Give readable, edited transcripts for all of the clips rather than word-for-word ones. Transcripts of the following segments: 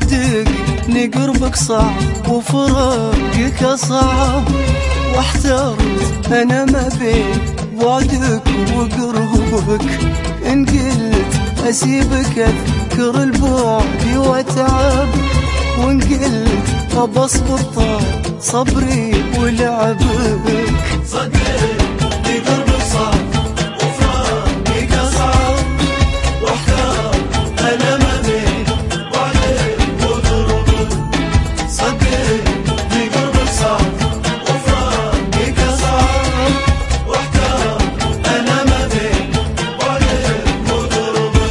صدقني قربك صعب وفراقك أصعب، واحترت أنا ما بين بعدك وقربك. إن قلت أسيبك أذكر البعد وأتعب، وإن قلت أبصبر طال صبري ولعبك. صدقني قربك صعب وفراقك أصعب، واحترت أنا ما بين بعدك وقربك. صدقني قربك صعب وفراقك أصعب، واحترت أنا ما بين بعدك وقربك.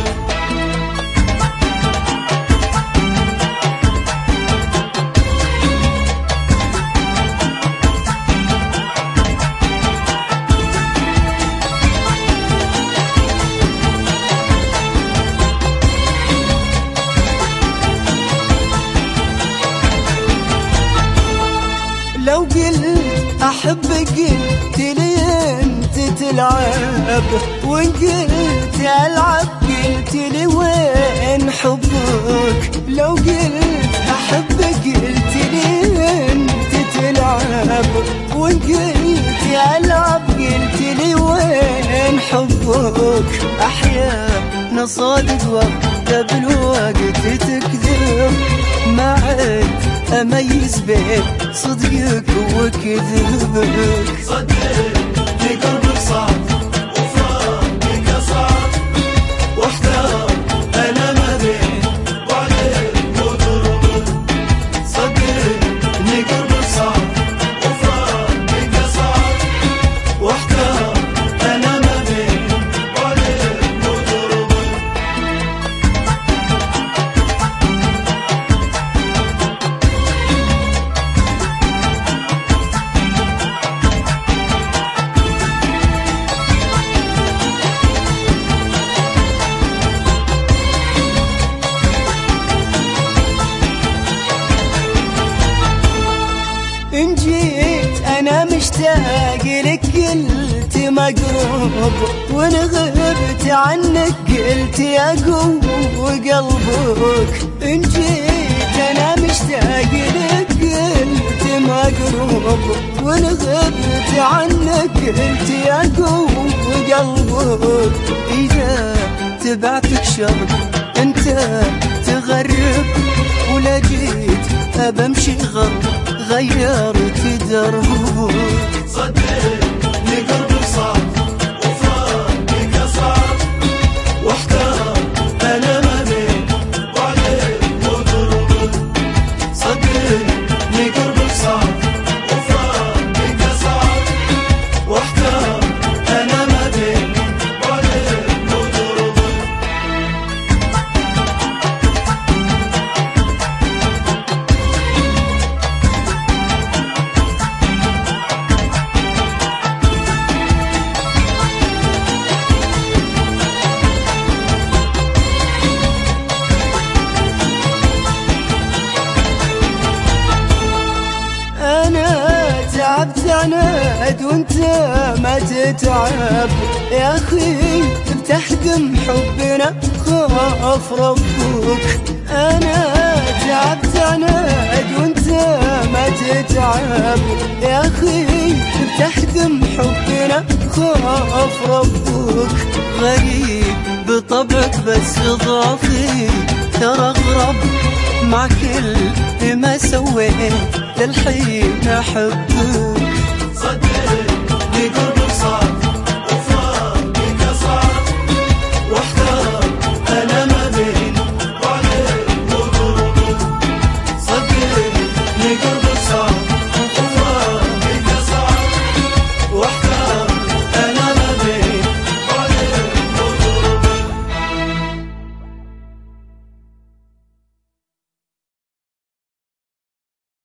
لو قلت أحبك قلت لي أنت تلعب، وإن قلت ألعب قلت لي وين حبك. لو قلت أحبك قلت لي أنت تلعب، وإن قلت ألعب قلت لي وين حبك. أحيانا صادق وقت بالوقت تكذب، ما عد أميز بين صدقك وكذبك. صدقني قربك صعب وفراقك أصعب، واحتار أنا ما بين بعدك وقربك. صدقني قربك صعب وفراقك أصعب، واحتار أنا ما بين بعدك وقربك. إن جيت أنا مشتاق لك قلت مقروب، وإن غبت عنك قلت يا قوة قلبك. إن جيت أنا مشتاق لك قلت مقروب، وإن غبت عنك قلت يا قوة قلبك. إذا تبعتك شرق أنت تغرب، ولا جيت أبمشي غرب غيرت دربك. صدقني قربك صعب وفراقك أصعب، واحتار أنا ما بين بعدك وقربك. صدقني قربك صعب وفراقك أصعب، واحتار أنا ما بين بعدك وقربك. تعبت عناد وانت ما تتعب، يا اخي بتحكم حبنا خاف ربك. انا تعبت عناد وانت ما تتعب، يا اخي بتحكم حبنا خاف ربك. غريب بطبعك بس ضعفي ترى اغرب، مع كل ما سويت للحين أحبك. صدقني قربك صعب وفراقك أصعب، واحتار أنا ما بين بعدك وقربك. صدقني